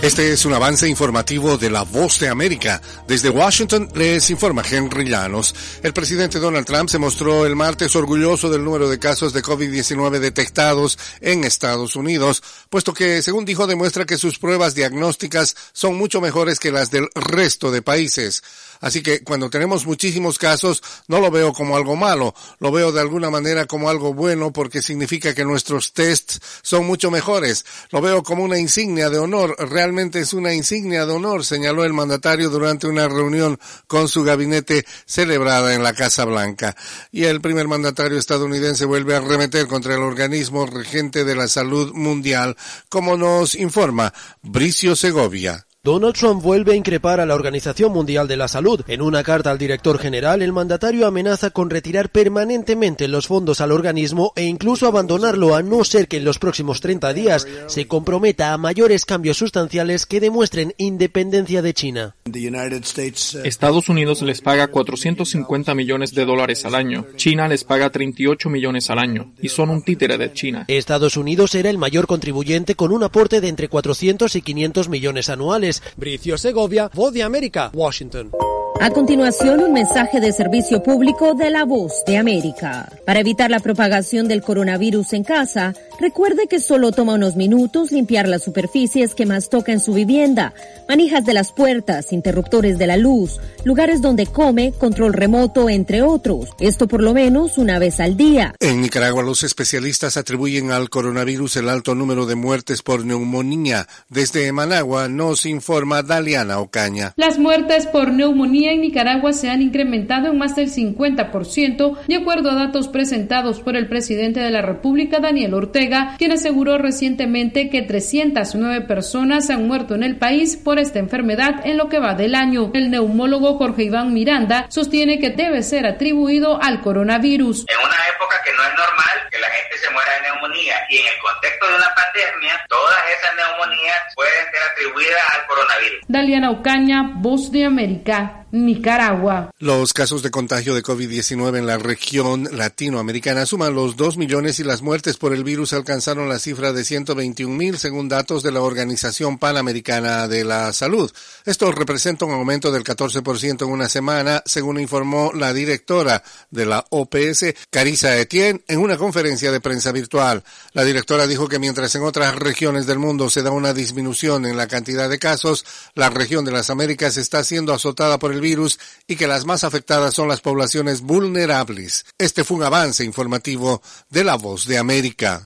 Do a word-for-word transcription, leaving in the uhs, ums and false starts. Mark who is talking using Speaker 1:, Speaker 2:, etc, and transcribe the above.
Speaker 1: Este es un avance informativo de La Voz de América. Desde Washington les informa Henry Llanos. El presidente Donald Trump se mostró el martes orgulloso del número de casos de COVID diecinueve detectados en Estados Unidos, puesto que, según dijo, demuestra que sus pruebas diagnósticas son mucho mejores que las del resto de países. Así que cuando tenemos muchísimos casos, no lo veo como algo malo, lo veo de alguna manera como algo bueno porque significa que nuestros tests son mucho mejores. Lo veo como una insignia de honor, realmente es una insignia de honor, señaló el mandatario durante una reunión con su gabinete celebrada en la Casa Blanca. Y el primer mandatario estadounidense vuelve a arremeter contra el organismo regente de la salud mundial, como nos informa Bricio Segovia.
Speaker 2: Donald Trump vuelve a increpar a la Organización Mundial de la Salud. En una carta al director general, el mandatario amenaza con retirar permanentemente los fondos al organismo e incluso abandonarlo a no ser que en los próximos treinta días se comprometa a mayores cambios sustanciales que demuestren independencia de China.
Speaker 3: Estados Unidos les paga cuatrocientos cincuenta millones de dólares al año. China les paga treinta y ocho millones al año y son un títere de China.
Speaker 2: Estados Unidos era el mayor contribuyente con un aporte de entre cuatrocientos y quinientos millones anuales. Bricio Segovia, Voz de América, Washington.
Speaker 4: A continuación, un mensaje de servicio público de La Voz de América. Para evitar la propagación del coronavirus en casa, recuerde que solo toma unos minutos limpiar las superficies que más toca en su vivienda, manijas de las puertas, interruptores de la luz, lugares donde come, control remoto, entre otros. Esto por lo menos una vez al día.
Speaker 1: En Nicaragua, los especialistas atribuyen al coronavirus el alto número de muertes por neumonía. Desde Managua nos informa Daliana Ocaña.
Speaker 5: Las muertes por neumonía en Nicaragua se han incrementado en más del cincuenta por ciento, de acuerdo a datos presentados por el presidente de la República, Daniel Ortega, quien aseguró recientemente que trescientas nueve personas han muerto en el país por esta enfermedad en lo que va del año. El neumólogo Jorge Iván Miranda sostiene que debe ser atribuido al coronavirus.
Speaker 6: En una época que no es normal que la gente se muera de neumonía y en el contexto de una pandemia, todas esas neumonías pueden ser atribuidas al coronavirus.
Speaker 5: Daliana Ocaña, Voz de América, Nicaragua.
Speaker 1: Los casos de contagio de COVID diecinueve en la región latinoamericana suman los dos millones y las muertes por el virus alcanzaron la cifra de ciento veintiún mil según datos de la Organización Panamericana de la Salud. Esto representa un aumento del catorce por ciento en una semana, según informó la directora de la O P S, Carissa Etienne, en una conferencia de prensa virtual. La directora dijo que mientras en otras regiones del mundo se da una disminución en la cantidad de casos, la región de las Américas está siendo azotada por el virus y que las más afectadas son las poblaciones vulnerables. Este fue un avance informativo de La Voz de América.